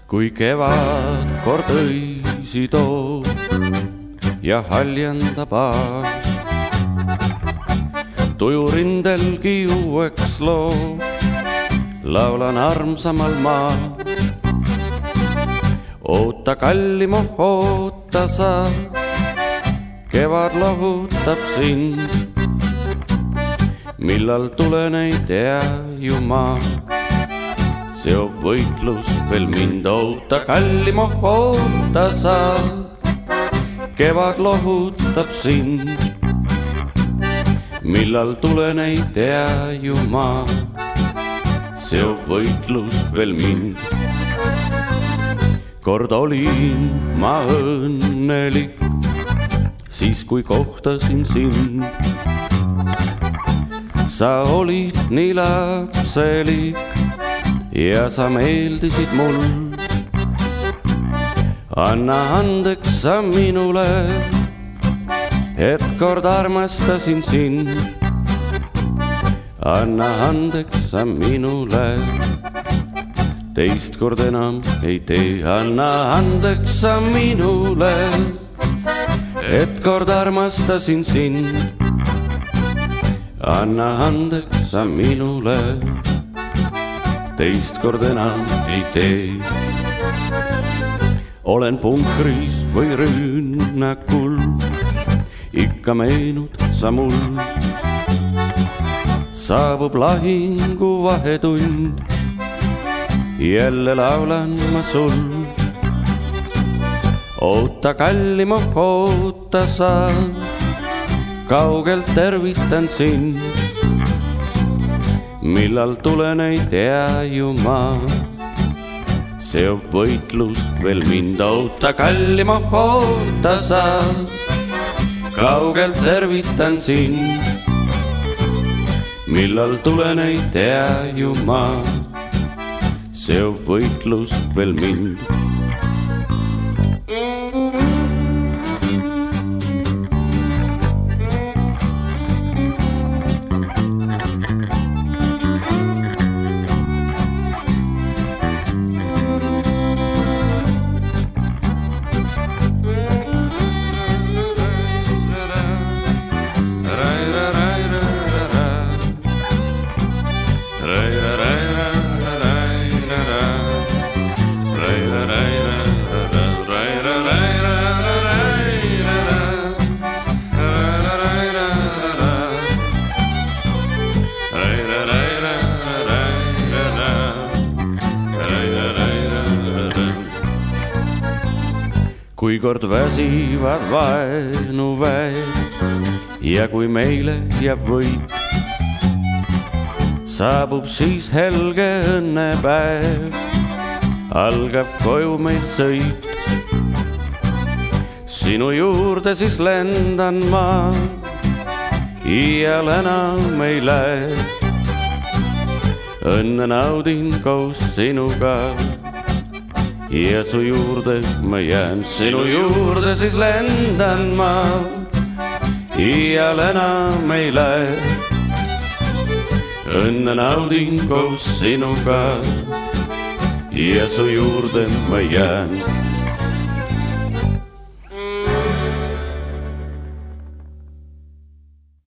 kui kevad kord õisi toob ja haljendab aas, tuju rindelgi uueks loob, laulan armsamal maal. Oota kallim, oota sa, kevad lohutab sind, millal tulen ei tea ju ma. Seob võitlus veel mind, oota kallim, oota sa, kevad lohutab sind, millal tulen ei tea ju ma. Seob võitlus veel mind. Kord olin ma õnnelik, siis kui kohtasin sind. Sa olid nii lapselik ja sa meeldisid mul. Anna andeks sa minule, et kord armastasin sind. Anna andeks sa minule, teist kord enam ei tee. Anna andeks sa minule, et kord armastasin sind. Anna andeks sa minule, teist kord enam ei tee. Olen punkris või rünnakul, ikka meenud sa mul. Saabub lahingu vahetund, jälle laulan ma sul. Oota kallim, oota sa, kaugelt tervitan sind, millal tulen ei tea ju ma. Seob võitlus veel mind, oota kallim, oota sa, kaugelt tervitan sind, millal tulen ei tea ju ma. Seob võitlus veel mind. Kui kord väsivad vaenuväed ja kui meile jääb võit, saabub siis helge õnnepäev, algab koju meil sõit. Sinu juurde siis lendan ma, iial enam ei lähe. Õnne naudin koos sinuga ja su juurde ma jään. Sinu juurde siis lendan ma, iial enam ei lähe. Õnne naudin koos sinuga ja su juurde ma jään.